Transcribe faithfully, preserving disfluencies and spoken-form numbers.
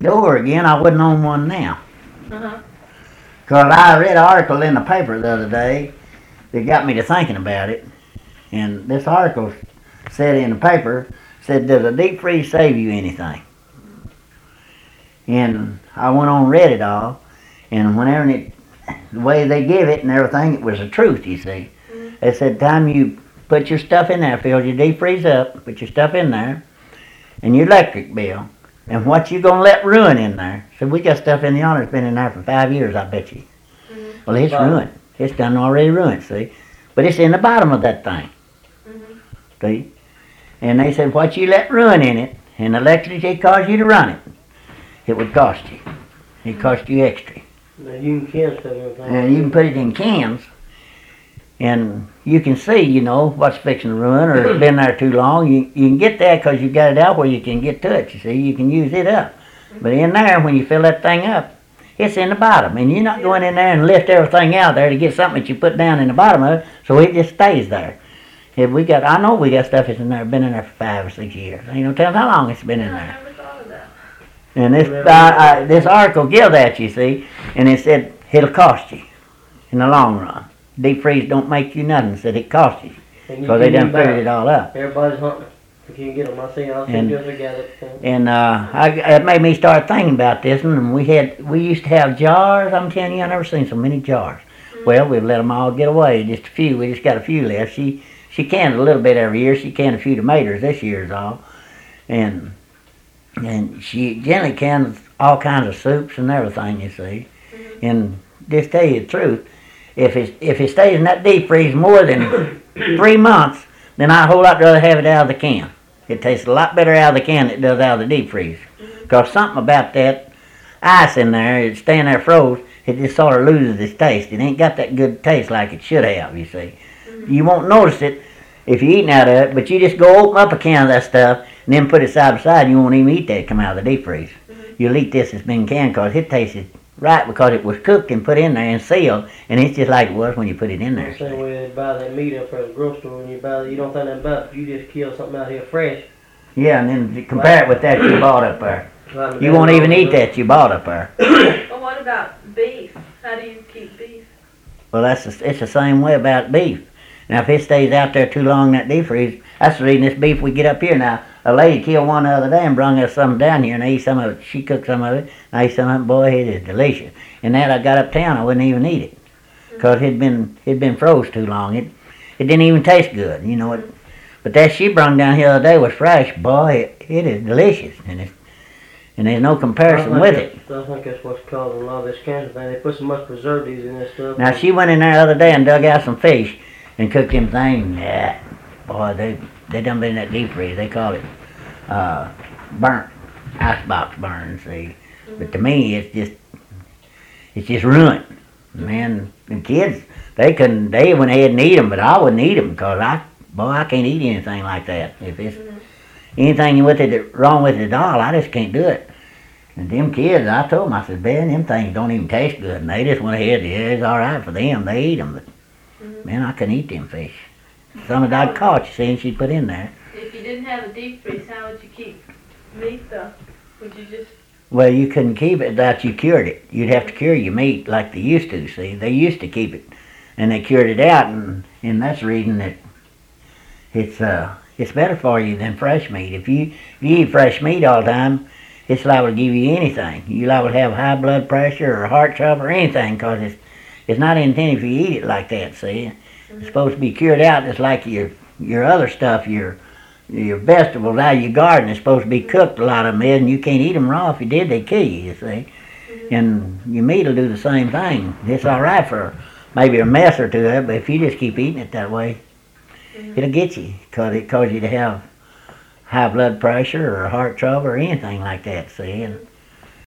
over again, I wouldn't own one now. Uh-huh. Because I read an article in the paper the other day that got me to thinking about it. And this article said in the paper, said, does a deep freeze save you anything? And I went on and read it all. And whenever it, the way they give it and everything, it was the truth, you see. Mm-hmm. They said, time you put your stuff in there, Phil, you deep freeze up, put your stuff in there, and your electric bill, and what you gonna let ruin in there. So we got stuff in the yard that's been in there for five years, I bet you. Mm-hmm. Well, it's Bottom. ruined. It's done already ruined, see. But it's in the bottom of that thing, Mm-hmm. see. And they said, what you let ruin in it, and the electricity cause you to run it, it would cost you. It cost you extra. Now you can can stuff everything. And you can put it in cans, and you can see, you know, what's fixing to ruin or it's been there too long. You, you can get that because you got it out where you can get to it, you see. You can use it up. But in there, when you fill that thing up, it's in the bottom. And you're not going in there and lift everything out there to get something that you put down in the bottom of it, so it just stays there. If we got, I know we got stuff that's in there, been in there for five or six years. Ain't no telling how long it's been in I there. never thought of that. And this uh, uh, this article gives that, you see, and it said it'll cost you in the long run. Deep freeze don't make you nothing, said it costs you, And you because they can done buy figured it all up. Everybody's hunting. If you can get them, I see. I see And- the other guy that. And uh, I, it made me start thinking about this one, and we had we used to have jars. I'm telling you, I never seen so many jars. Well, we've let them all get away, just a few. We just got a few left. She she canned a little bit every year. She canned a few tomatoes this year's all, and and she generally cans all kinds of soups and everything, you see. Mm-hmm. And just tell you the truth, if it if it stays in that deep freeze more than three months, then I'd a whole lot rather have it out of the can. It tastes a lot better out of the can than it does out of the deep freeze. Because something about that ice in there, it's staying there froze, it just sort of loses its taste. It ain't got that good taste like it should have, you see. You won't notice it if you're eating out of it, but you just go open up a can of that stuff and then put it side by side, you won't even eat that come out of the deep freeze. You'll eat this that's been canned because it tasted right because it was cooked and put in there and sealed, and it's just like it was when you put it in there. The same way they buy that meat up at the grocery store, and you buy, you don't think nothing about it. You just kill something out here fresh. Yeah, and then to compare it with that you bought up there. Like You won't even eat that you bought up there. Well, what about beef? How do you keep beef? Well, that's the, it's the same way about beef. Now, if it stays out there too long in that deep freeze, that's the reason this beef we get up here now. A lady killed one the other day and brung us some down here, and I ate some of it. She cooked some of it, and I ate some of it. Boy, it is delicious. And that I got uptown, I wouldn't even eat it, because it'd been it'd been froze too long. It it didn't even taste good, you know. It, but that she brung down here the other day was fresh. Boy, it, it is delicious, and it's and there's no comparison with it. I think that's what's causing a lot of this cancer thing. They put so much preservatives in this stuff. Now she went in there the other day and dug out some fish and cooked them things. Yeah, boy, they they done been in that deep freeze. They call it uh, burnt, icebox burn. See, but to me, it's just it's just ruined. Man, the kids they couldn't they went ahead and eat them, but I wouldn't eat them because I boy I can't eat anything like that. If it's anything with it wrong with it at all, I just can't do it. And them kids, I told them, I said, man, them things don't even taste good. And they just went ahead, yeah, it's all right for them. They eat them. But, Mm-hmm. man, I couldn't eat them fish. Some that I'd caught, you see, and she put in there. If you didn't have a deep freeze, how would you keep meat though? Would you just... Well, you couldn't keep it without you cured it. You'd have to cure your meat like they used to, see. They used to keep it. And they cured it out, and, and that's the reason that it's, uh, it's better for you than fresh meat. If you, if you eat fresh meat all the time, it's liable to give you anything. You're liable to have high blood pressure or heart trouble or anything because it's, it's not intended for you to eat it like that, see. It's supposed to be cured out just like your your other stuff, your your vegetables out of your garden is supposed to be cooked, a lot of them is, and you can't eat them raw. If you did, they'd kill you, you see. And your meat will do the same thing. It's all right for maybe a mess or two of it, but if you just keep eating it that way, it'll get you because it causes you to have high blood pressure or heart trouble or anything like that, see. And